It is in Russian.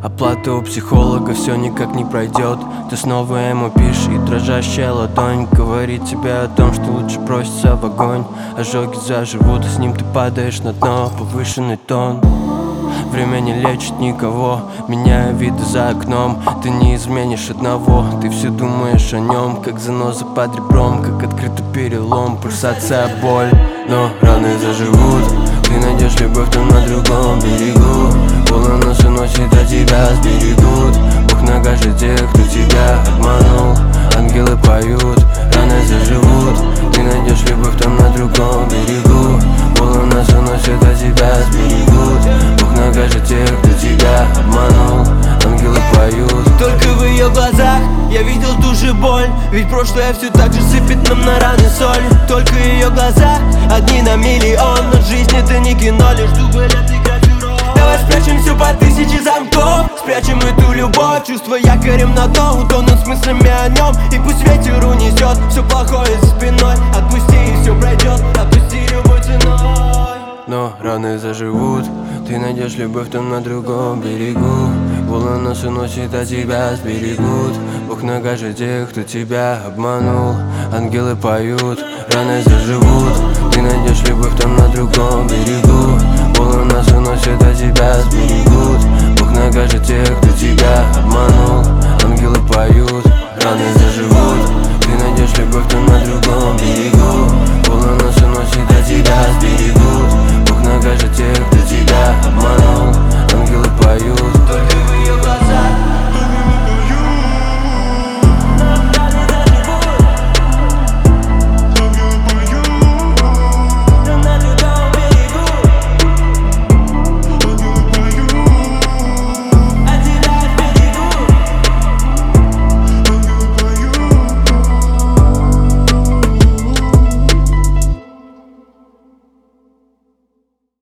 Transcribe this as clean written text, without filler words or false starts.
Оплата у психолога все никак не пройдет. Ты снова ему пишешь, и дрожащая ладонь говорит тебе о том, что лучше броситься в огонь. Ожоги заживут, и с ним ты падаешь на дно. Повышенный тон. Время не лечит никого, меняя виды за окном. Ты не изменишь одного, ты все думаешь о нем, как заноза под ребром, как открытый перелом, пульсация, боль. Но раны заживут, ты найдешь любовь там на другом берегу. Волны нас уносит, а тебя сберегут. Бог накажет тех, кто тебя обманул. Ангелы поют, раны заживут, ты найдешь любовь там на другом берегу. Волны нас уносит, а тебя сберегут. Бог накажет тех, кто тебя обманул. Ангелы поют. Только в ее глазах я видел ту же боль, ведь прошлое все так же сыпет нам на раны соль. Только в ее глазах одни на миллион, но жизнь это не кино, лишь дубль отыграть роль. Давай спрячем все по 1000 замков, спрячем эту любовь, чувства якорем на дно, утонут с мыслями о нем. И пусть ветер унесет все плохое за спиной, отпусти и все пройдет, отпусти любой ценой. Но раны заживут, ты найдешь любовь там на другом берегу. Волны нас уносит, а тебя сберегут. Бог накажет тех, кто тебя обманул. Ангелы поют, раны заживут, ты найдешь любовь там на другом берегу. Волны нас уносит, а тебя сберегут. Бог накажет тех, кто тебя обманул. Ангелы поют, раны заживут.